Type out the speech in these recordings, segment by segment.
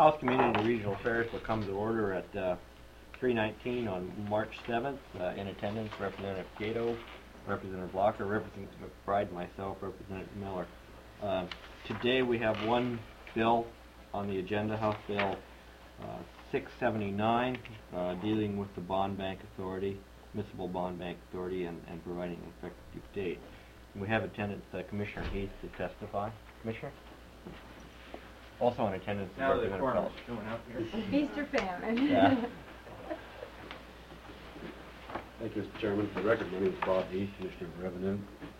House Committee and Regional Affairs will come to order at 3:19 on March 7th. In attendance, Representative Gato, Representative Blocker, Representative McBride, myself, Representative Miller. Today we have one bill on the agenda, House Bill 679, dealing with the Bond Bank Authority, Municipal Bond Bank Authority, and providing an effective date. We have attendance Commissioner Heath to testify. Commissioner? Also in attendance is Representative Phelps. Going out here. Feast or famine. Yeah. Thank you, Mr. Chairman. For the record, my name is Bob Heath, Commissioner of Revenue.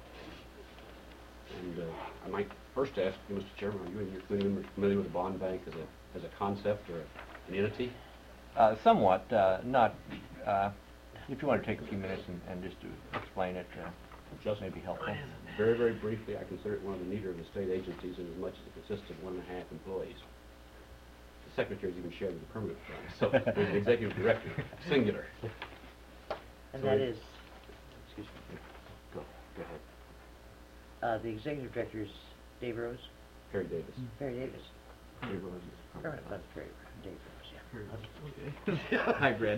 And I might first ask you, Mr. Chairman, are you and your committee members familiar with the bond bank as a concept or an entity? Somewhat. Not. If you want to take a few minutes and just to explain it, just may be helpful. Very, very briefly, I consider it one of the neater of the state agencies in as much as it consists of 1.5 employees. The secretary is even shared with the permanent fund, so there's the executive director, singular. And So that is, excuse me, Go ahead. the executive director is Dave Rose? Perry Davis. Perry Davis. Perry Rose is Permanent fund, Perry, Dave Rose, yeah. Hybrid.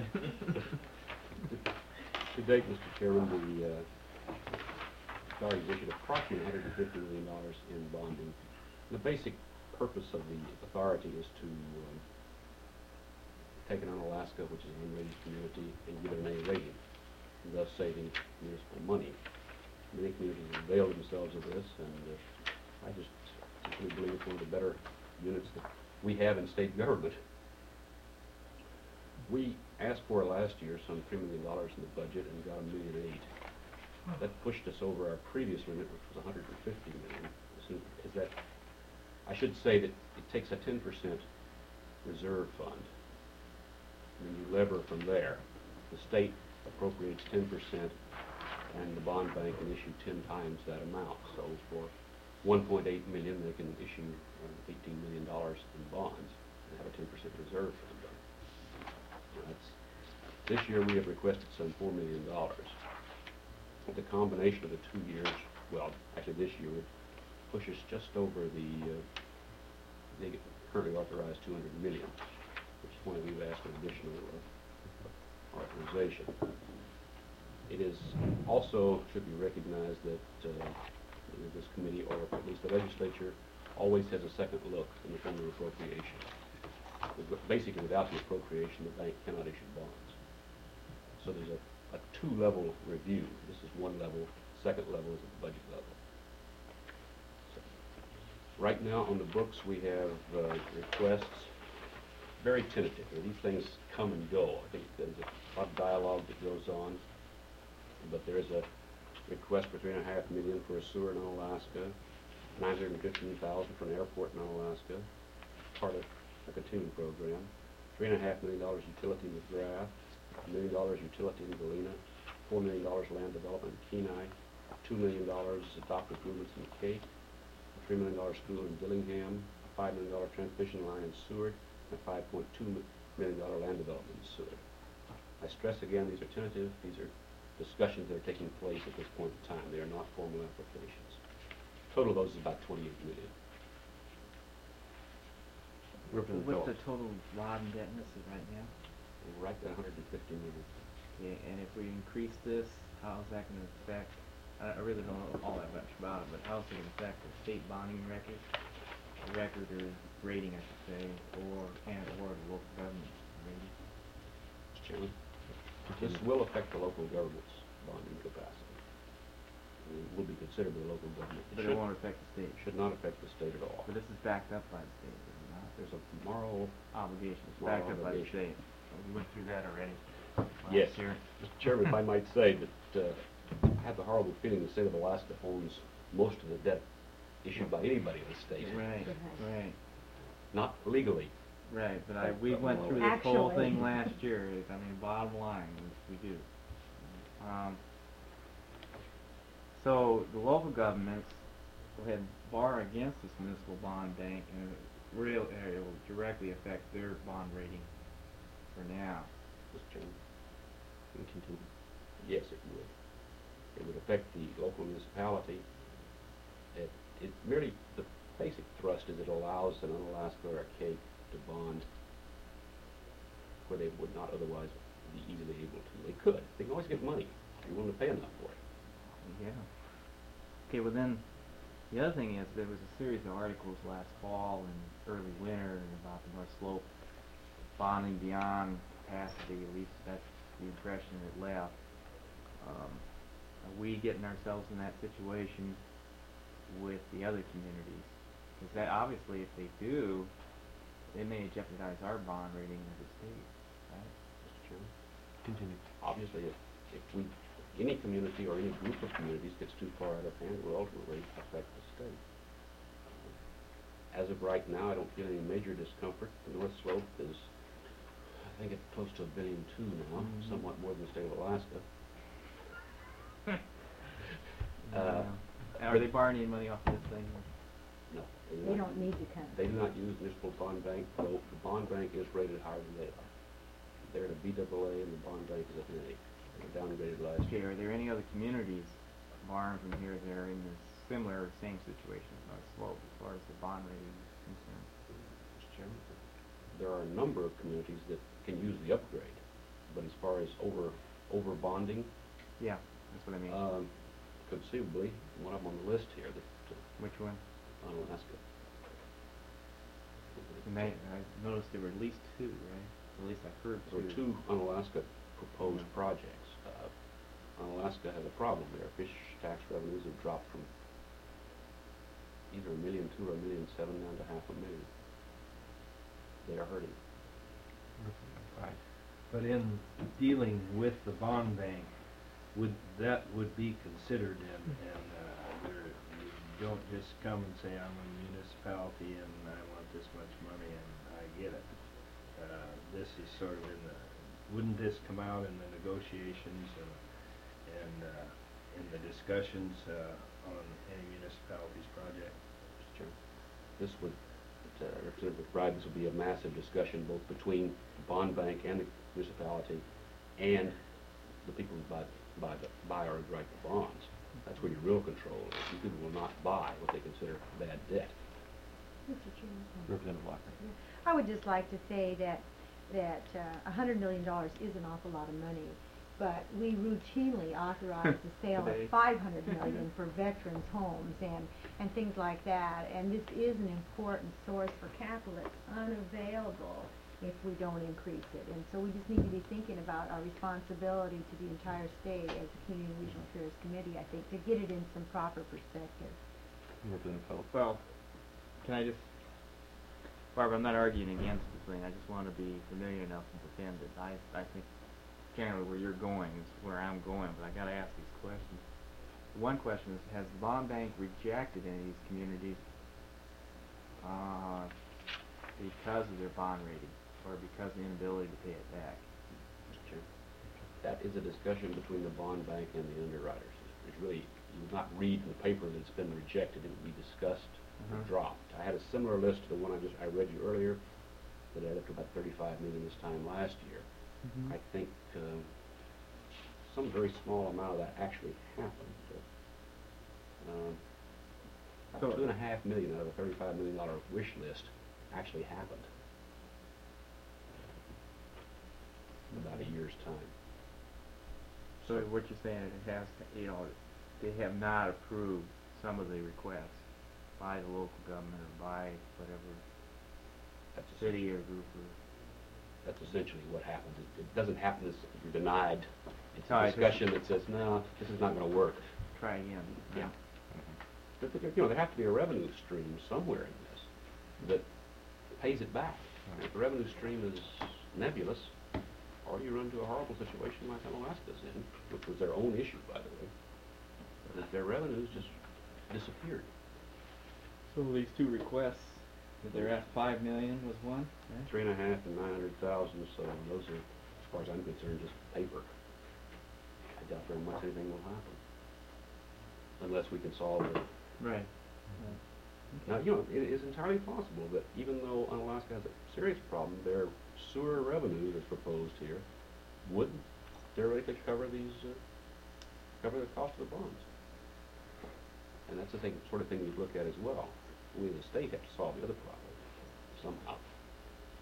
To date, Mr. Chairman, the authority has issued approximately $150 million in bonding. The basic purpose of the authority is to take it on Alaska, which is an unrated community, and give it an A rating, thus saving municipal money. Many communities have availed themselves of this, and I just simply believe it's one of the better units that we have in state government. We asked for last year some $3 million in the budget and got $1.8 million. That pushed us over our previous limit, which was $150 million. Is that? I should say that it takes a 10% reserve fund. And you lever from there. The state appropriates 10%, and the bond bank can issue 10 times that amount. So for $1.8 million, they can issue $18 million in bonds and have a 10% reserve fund. This year we have requested some $4 million. The combination of the 2 years, well, actually this year would push us just over the currently authorized $200 million, which is why we've asked an additional authorization. It is also should be recognized that this committee, or at least the legislature, always has a second look in the form of appropriation. Basically, without the appropriation, the bank cannot issue bonds. So there's a two-level review. This is one level. Second level is at the budget level. So, right now on the books, we have requests, very tentative. These things come and go. I think there's a lot of dialogue that goes on. But there is a request for $3.5 million for a sewer in Alaska, $915,000 for an airport in Alaska, part of a continuing program, $3.5 million utility in McGrath, $1 million utility in Galena, $4 million land development in Kenai, $2 million dock improvements in Cape, a $3 million school in Dillingham, a $5 million transmission line in Seward, and a $5.2 million land development in Seward. I stress again, these are tentative. These are discussions that are taking place at this point in time. They are not formal applications. Total of those is about $28 million. What's the total rod indebtedness right now? We're right at $150 million. Yeah, and if we increase this, how is that going to affect? I really don't know all that much about it, but how is it going to affect the state bonding record or rating, I should say, or the local government rating? Mr. Chairman, this will affect the local government's bonding capacity. It will be considered by the local government. But it won't affect the state. It should not affect the state at all. But this is backed up by the state, is it not? There's a moral Obligation. It's Moral backed up by the obligation. state. We went through that already. Yes. Last year. Mr. Chairman, if I might say that I have the horrible feeling the state of Alaska owns most of the debt issued by anybody in the state. Right, right. Not legally. Right, but we went through this whole Actually. thing last year. I mean, bottom line, we do. So the local governments go ahead and borrow against this municipal bond bank, and it will directly affect their bond rating for now. Mr. Chairman, can we continue? Yes, it would. It would affect the local municipality. It merely, the basic thrust is it allows an Alaska or a Cape to to bond where they would not otherwise be easily able to. They could. They can always get money. You're willing to pay enough for it. Yeah. Okay, well then, the other thing is there was a series of articles last fall and early winter about the North Slope bonding beyond capacity. At least that's the impression it left. Are we getting ourselves in that situation with the other communities? Because that obviously, if they do, they may jeopardize our bond rating as a state, right? Mr. Chairman? Continue. Obviously, if any community or any group of communities gets too far out of hand, will ultimately affect the state. As of right now, I don't feel any major discomfort. The North Slope is, I think it's close to $1.2 billion now, somewhat more than the state of Alaska. Are they borrowing any money off this thing? No. They don't need to come. They do not use municipal bond bank, though the bond bank is rated higher than they are. They're at a BAA and the bond bank is at an A. They were downgraded last Okay, year. are there any other communities borrowing from here that are in this similar, same situation as North Slope as far as the bond rating is concerned? Mr. Chairman, there are a number of communities that can use the upgrade, but as far as over bonding, Yeah, that's what I mean. conceivably, one of them on the list here that Which one? Alaska. And I noticed there were at least two, right? At least I heard There were two Unalaska proposed projects. Unalaska has a problem there. Fish tax revenues have dropped from either $1.2 million or $1.7 million down to $500,000. They are hurting. Right. But in dealing with the bond bank, that would be considered, and you don't just come and say, I'm a municipality and I want this much money and I get it. This is sort of wouldn't this come out in the negotiations and in the discussions on any municipality's project? Mr. Chairman, this would, Representative McBride, this would be a massive discussion both between the bond bank and the municipality and the people who buy or write the bonds. That's where your real control is. You people will not buy what they consider bad debt. Mr. Chairman. Representative Blocker. I would just like to say that $100 million is an awful lot of money, but we routinely authorize the sale of Today. $500 million for veterans' homes and things like that. And this is an important source for capital that's unavailable if we don't increase it. And so we just need to be thinking about our responsibility to the entire state as a Community and Regional Affairs Committee, I think, to get it in some proper perspective. Representative Phillips. Well, can I just, Barbara, I'm not arguing against the thing. I just want to be familiar enough to defend it. I think generally where you're going is where I'm going, but I got to ask these questions. One question is, has the bond bank rejected any of these communities because of their bond rating or because of the inability to pay it back? Mr. Chairman, that is a discussion between the bond bank and the underwriters. There's really, you would not read in the paper that it's been rejected. It would be discussed or dropped. I had a similar list to the one I read you earlier that added up to about $35 million this time last year. I think some very small amount of that actually happened. So- About $2.5 million out of a $35 million wish list actually happened in about a year's time. So what you're saying, it has, they have not approved some of the requests by the local government or by whatever That's city or group or... That's essentially what happens. It doesn't happen as if you're denied. It's All a right, discussion that says, no, this is not going to work. Try again. Yeah. But, there have to be a revenue stream somewhere in this that pays it back. If the revenue stream is nebulous, or you run into a horrible situation like Alaska's in, which was their own issue, by the way, that their revenues just disappeared. So these two requests that they're at $5 million was one, right? 3.5 and 900,000. So those are, as far as I'm concerned, just paper. I doubt very much anything will happen unless we can solve it. Right. Now, it is entirely possible that even though Unalaska has a serious problem, their sewer revenues, as proposed here, would theoretically cover the cost of the bonds. And that's the sort of thing you look at as well. We, the state, have to solve the other problem somehow.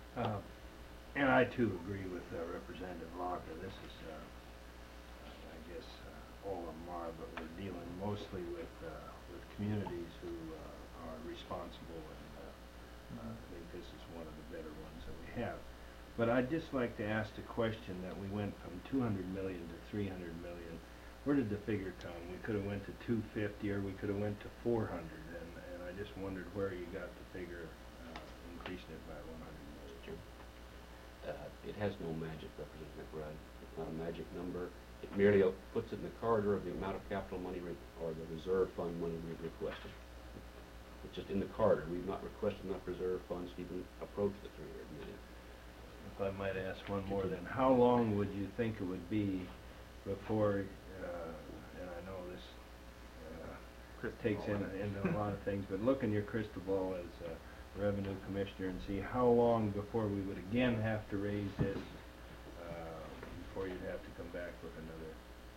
And I too agree with Representative Locker. This is, I guess, all of them are, but we're dealing mostly with communities who are responsible, and I think this is one of the better ones that we have. But I'd just like to ask the question that we went from 200 million to 300 million. Where did the figure come? We could have went to 250, or we could have went to 400, and I just wondered where you got the figure, increasing it by 100 million. It has no magic, Representative McBride. It's not a magic number. It merely puts it in the corridor of the amount of capital money or the reserve fund money we've requested. It's just in the corridor. We've not requested enough reserve funds to even approach the 300 million. If I might ask one more, then how long would you think it would be before, and I know this takes into a lot of things, but look in your crystal ball as Revenue Commissioner and see how long before we would again have to raise this, before you'd have to come back with another.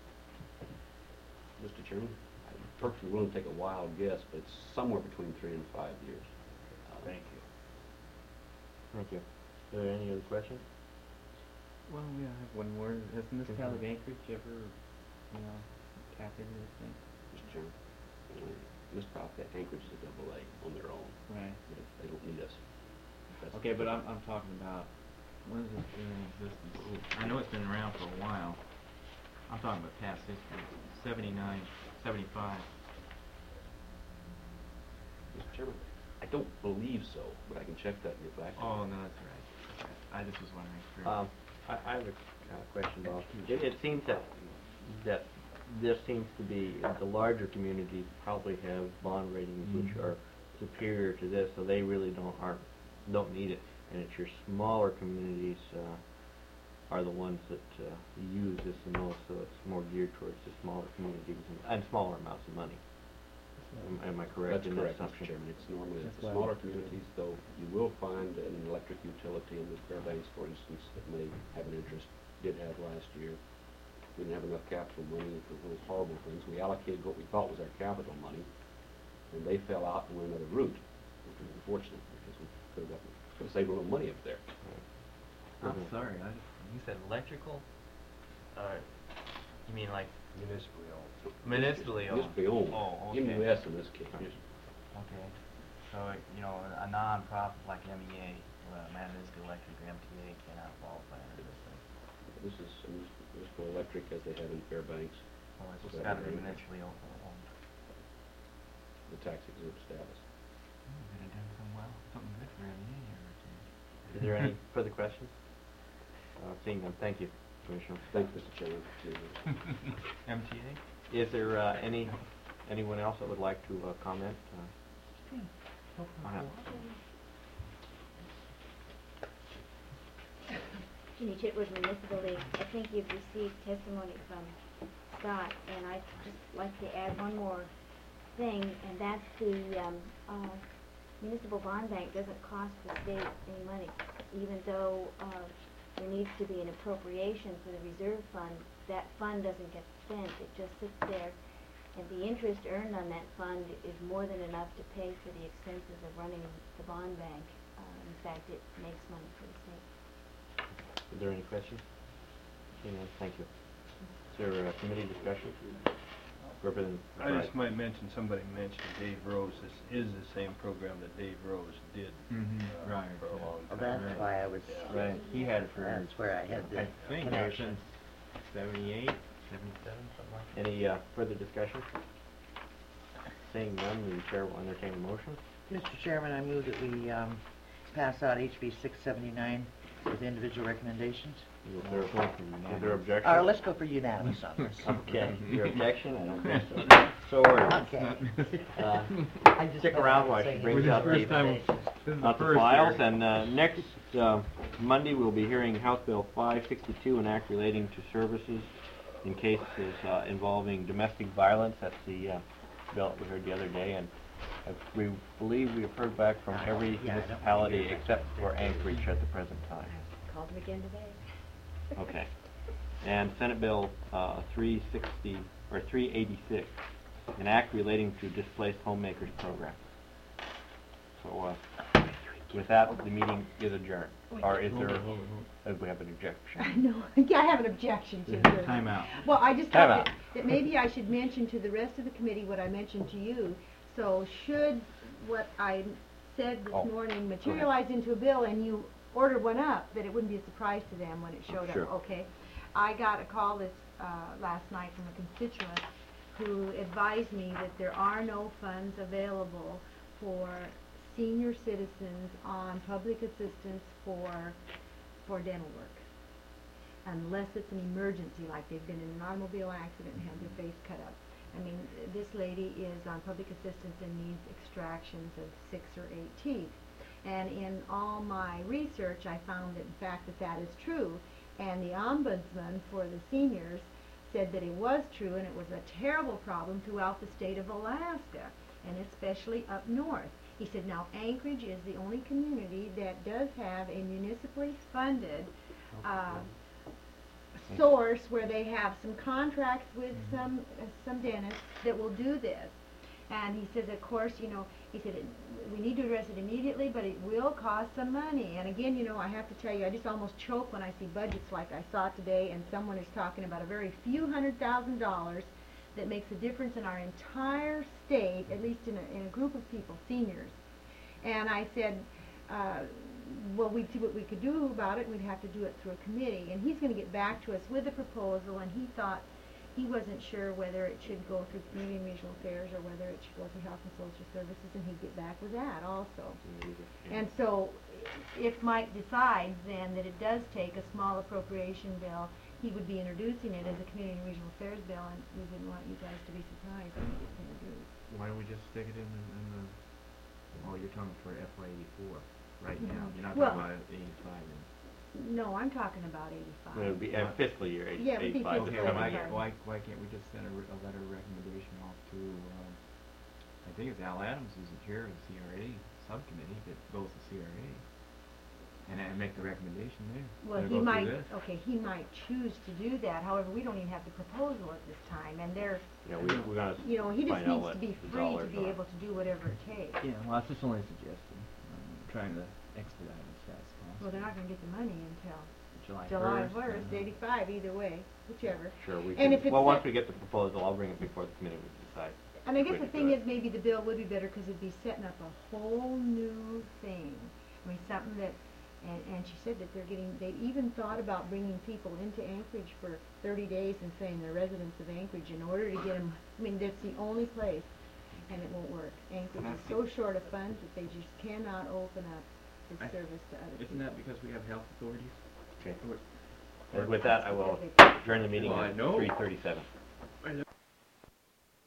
Mr. Chairman, I'm perfectly willing to take a wild guess, but it's somewhere between 3 and 5 years. Thank you. Thank you. Are there any other questions? Well, yeah, I have one more. Has the municipality of Anchorage ever, tapped into this thing? Mr. Chairman, municipality Anchorage is a AA on their own. Right. They don't need us. That's Okay, but I'm talking about, when has this been in existence? I know it's been around for a while. I'm talking about past history, 79, 75. Mr. Chairman, I don't believe so, but I can check that and get back to you. Oh, no, that's right. Okay. I just was wondering. I have a question, Bob. It seems that this seems to be, the larger communities probably have bond ratings which are superior to this, so they really don't need it. And it's your smaller communities are the ones that use this the most, so it's more geared towards the smaller communities and smaller amounts of money. Am I correct That's in correct, that Mr. assumption? Chairman. It's normally That's the why smaller we- communities, though you will find an electric utility in the Fairbanks, for instance, that may have an interest, did have last year. We didn't have enough capital money for those horrible things. We allocated what we thought was our capital money, and they fell out and went another route, which was unfortunate, because we could have saved a little money up there. I'm sorry, you said electrical? You mean like Municipally owned. municipally owned? Municipally owned. Oh, okay. MUS in this case. Okay. So, a non-profit like MEA, Madawaska Electric or MTA cannot qualify under this thing. This is municipal electric as they have in Fairbanks, Oh, it's So got to be that- municipally owned. the tax exempt status. You could have done something good for MEA here or two. Is there any further questions? Seeing none, thank you, Commissioner. Thank you, Mr. Chairman. MTA? Is there anyone else that would like to comment? On it? Jeannie Chitwood, Municipal League. I think you've received testimony from Scott, and I'd just like to add one more thing, and that's the municipal bond bank doesn't cost the state any money, even though there needs to be an appropriation for the reserve fund. That fund doesn't get spent, it just sits there, and the interest earned on that fund is more than enough to pay for the expenses of running the bond bank. In fact, it makes money for the state. Is there any questions? Seeing none, thank you. Is there a committee discussion? Representative I just McBride. might mention, somebody mentioned Dave Rose. This is the same program that Dave Rose did Right, for a yeah. long Well, time. that's why I was, Yeah. Right, he had it for, that's where I had the I think connection. 78, 77, something like that. any further discussion? Seeing none, the chair will entertain a motion. Mr. Chairman, I move that we pass out HB 679 with individual recommendations. Is there objection? Or let's go for unanimous on this. Okay, your objection? I don't think so. So ordered. Okay. Uh, Stick around while she brings out the files, and next Monday we'll be hearing House Bill 562, an act relating to services in cases involving domestic violence. That's the bill that we heard the other day, and we believe we have heard back from every Yeah, I don't municipality hear except for Anchorage at the present time. Called them again today. Okay. And Senate Bill 386, an act relating to displaced homemakers program. So with that, the meeting is adjourned. Or is there, we have an objection? No, yeah, I have an objection to this. Time out. Well, I just Time thought out. that maybe I should mention to the rest of the committee what I mentioned to you. So should what I said this Oh, morning materialize into a bill and you order one up, that it wouldn't be a surprise to them when it showed Sure. up, okay? I got a call this, last night from a constituent who advised me that there are no funds available for senior citizens on public assistance for dental work, unless it's an emergency, like they've been in an automobile accident and had their face cut up. I mean, this lady is on public assistance and needs extractions of 6 or 8 teeth. And in all my research, I found that in fact that is true. And the ombudsman for the seniors said that it was true, and it was a terrible problem throughout the state of Alaska, and especially up north. He said, now Anchorage is the only community that does have a municipally funded source where they have some contracts with some dentists that will do this. And he says, of course, you know, he said, we need to address it immediately, but it will cost some money. And again, you know, I have to tell you, I just almost choke when I see budgets like I saw today, and someone is talking about a very few $100,000 that makes a difference in our entire state, at least in a group of people, seniors. And I said, well, we'd see what we could do about it, and we'd have to do it through a committee. And he's going to get back to us with a proposal, and he thought he wasn't sure whether it should go through Community and Regional Affairs or whether it should go through Health and Social Services, and he'd get back with that also. And so, if Mike decides then that it does take a small appropriation bill, he would be introducing it as a Community and Regional Affairs bill, and we wouldn't want you guys to be surprised when it gets introduced. Why don't we just stick it in the, oh, you're talking for FY '84 right now, you're not Well- talking about '85 and. No, I'm talking about It would 85. be fiscal year Yeah, it would be 85. fiscal Okay, year. why can't we just send a letter of recommendation off to, I think it's Al Adams who's the chair of the CRA subcommittee that goes to CRA, and make the recommendation there. Well, Let it he go through might, this. okay, he might choose to do that. However, we don't even have the proposal at this time, and they're, Yeah, we're gonna you know, he just find out needs what to be the free to dollars be are. able to do whatever it takes. Yeah, well, that's just only a suggestion. Trying to expedite it as fast as possible. Well, they're not gonna get the money until July July 1st. 1st, 85, either way, whichever. Sure, we And can, if it's well, once set- we get the proposal, I'll bring it before the committee to decide. And I guess Way the to thing do is, it. maybe the bill would be better because it'd be setting up a whole new thing. I mean, something that, and she said that they even thought about bringing people into Anchorage for 30 days and saying they're residents of Anchorage in order to get them, I mean, that's the only place, and it won't work. Anchorage is so short of funds that they just cannot open up this service to other people. Isn't that because we have health authorities? Okay. Or- And with that, I will Specific. adjourn the meeting Well, I at know. 3:37.